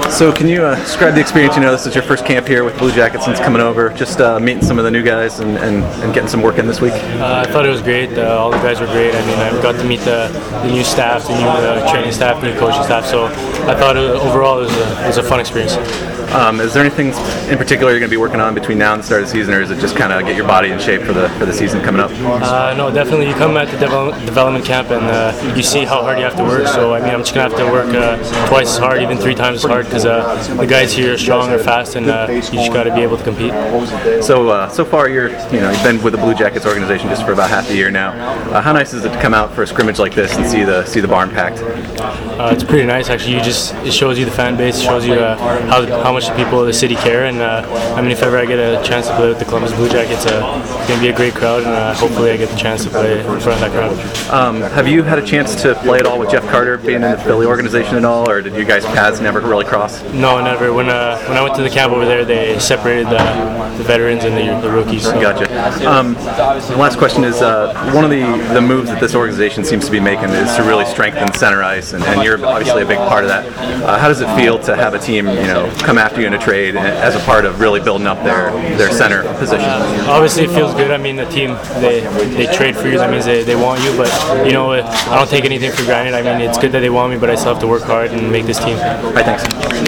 So can you describe the experience? This is your first camp here with the Blue Jackets since coming over. Just meeting some of the new guys and getting some work in this week. I thought it was great. All the guys were great. I mean, I got to meet the new staff, the new training staff, the new coaching staff. So I thought overall it was a fun experience. Is there anything in particular you're going to be working on between now and the start of the season, or is it just kind of get your body in shape for the season coming up? No, definitely. You come at the development camp and you see how hard you have to work. So I mean, I'm just going to have to work twice as hard, even 3 times as hard, because the guys here are strong, are fast, and you just got to be able to compete. So far you've been with the Blue Jackets organization just for about half a year now. How nice is it to come out for a scrimmage like this and see the barn packed? It's pretty nice actually. It shows you the fan base, shows you how much the people of the city care, and I mean, if ever I get a chance to play with the Columbus Blue Jackets, it's going to be a great crowd, and hopefully I get the chance to play in front of that crowd. Have you had a chance to play at all with Jeff Carter being in the Philly organization at all, or did you guys' paths never really cross? No, never. When I went to the camp over there, they separated the veterans and the rookies. So. Gotcha. The last question is, one of the moves that this organization seems to be making is to really strengthen center ice, and you're obviously a big part of that. How does it feel to have a team, come after you in a trade as a part of really building up their center position? Obviously, it feels good. I mean, the team they trade for you. That means they want you. But I don't take anything for granted. I mean, it's good that they want me, but I still have to work hard and make this team. All right, thanks.